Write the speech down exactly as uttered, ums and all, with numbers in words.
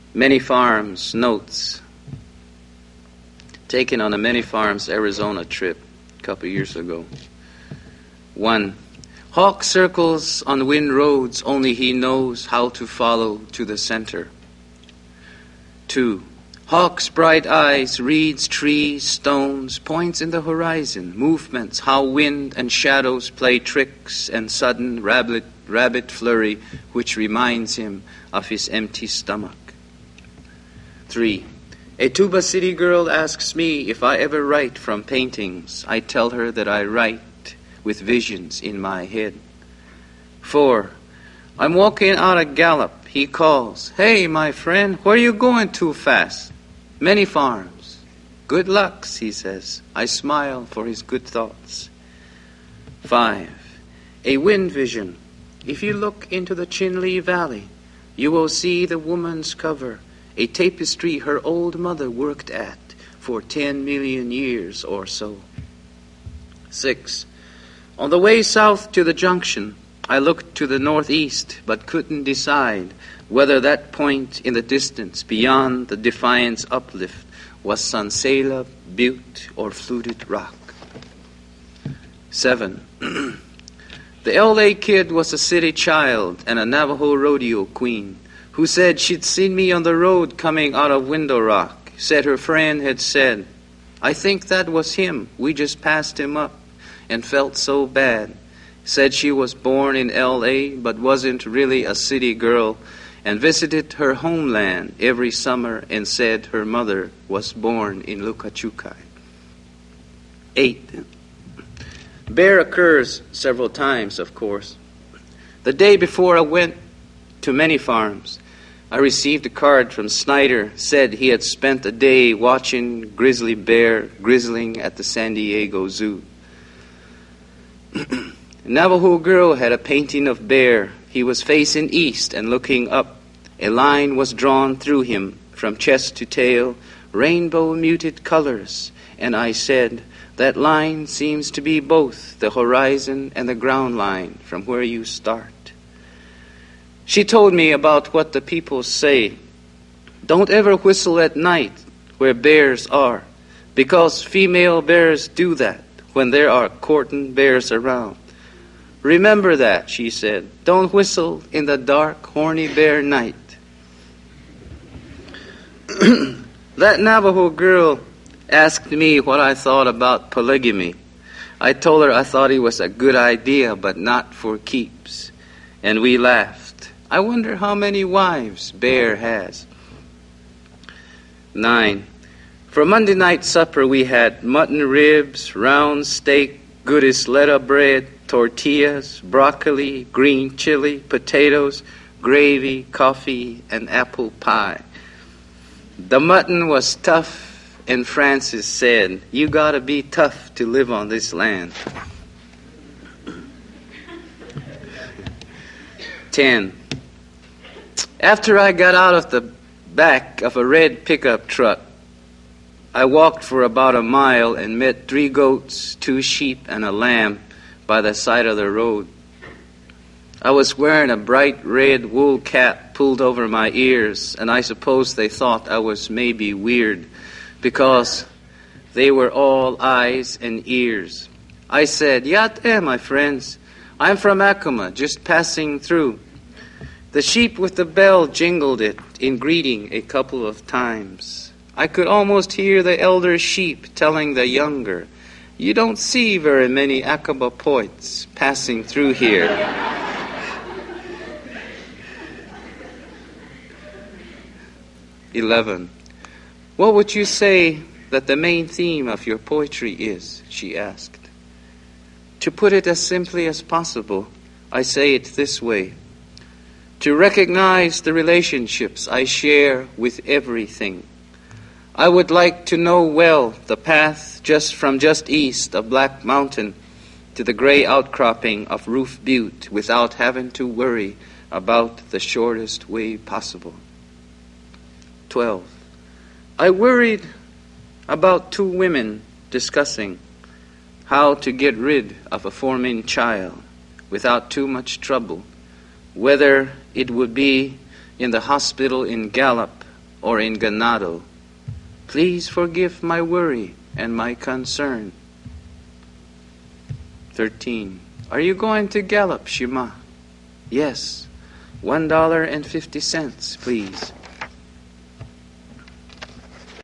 Many Farms notes taken on a Many Farms Arizona trip a couple years ago. One, Hawk circles on wind roads, only he knows how to follow to the center. Two, Hawk's bright eyes reads trees, stones, points in the horizon, movements, how wind and shadows play tricks, and sudden rabbit, rabbit flurry, which reminds him of his empty stomach. Three, a Tuba City girl asks me if I ever write from paintings. I tell her that I write with visions in my head. Four, I'm walking out of Gallup. He calls, "Hey, my friend, where are you going too fast?" "Many Farms." "Good lucks," he says. I smile for his good thoughts. Five, a wind vision. If you look into the Chinle Valley, you will see the woman's cover, a tapestry her old mother worked at for ten million years or so. Six, on the way south to the junction, I looked to the northeast, but couldn't decide whether that point in the distance beyond the Defiance uplift was Sansela, Butte, or Fluted Rock. Seven, the L A kid was a city child and a Navajo rodeo queen who said she'd seen me on the road coming out of Window Rock, said her friend had said, "I think that was him, we just passed him up," and felt so bad. Said she was born in L A but wasn't really a city girl, and visited her homeland every summer and said her mother was born in Lukachukai. Eight, bear occurs several times, of course. The day before I went to Many Farms, I received a card from Snyder, said he had spent a day watching grizzly bear grizzling at the San Diego Zoo. A Navajo girl had a painting of bear. He was facing east and looking up. A line was drawn through him from chest to tail, rainbow muted colors, and I said, "That line seems to be both the horizon and the ground line from where you start." She told me about what the people say. Don't ever whistle at night where bears are, because female bears do that when there are courting bears around. Remember that, she said. Don't whistle in the dark, horny bear night. That Navajo girl asked me what I thought about polygamy. I told her I thought it was a good idea, but not for keeps. And we laughed. I wonder how many wives Bear has. Nine. For Monday night supper we had mutton ribs, round steak, good isleta bread, tortillas, broccoli, green chili, potatoes, gravy, coffee, and apple pie. The mutton was tough, and Francis said, "You gotta be tough to live on this land." Ten. After I got out of the back of a red pickup truck, I walked for about a mile and met three goats, two sheep, and a lamb by the side of the road. I was wearing a bright red wool cap pulled over my ears, and I suppose they thought I was maybe weird because they were all eyes and ears. I said, "Yat-eh, my friends. I'm from Acoma, just passing through." The sheep with the bell jingled it in greeting a couple of times. I could almost hear the elder sheep telling the younger, "You don't see very many Acoma poets passing through here." Eleven. What would you say that the main theme of your poetry is? She asked. To put it as simply as possible, I say it this way. To recognize the relationships I share with everything. I would like to know well the path just from just east of Black Mountain to the gray outcropping of Roof Butte without having to worry about the shortest way possible. Twelve. I worried about two women discussing how to get rid of a forming child without too much trouble, whether it would be in the hospital in Gallup or in Ganado. Please forgive my worry and my concern. thirteen. Are you going to Gallup, Shima? Yes. One dollar and fifty cents, please.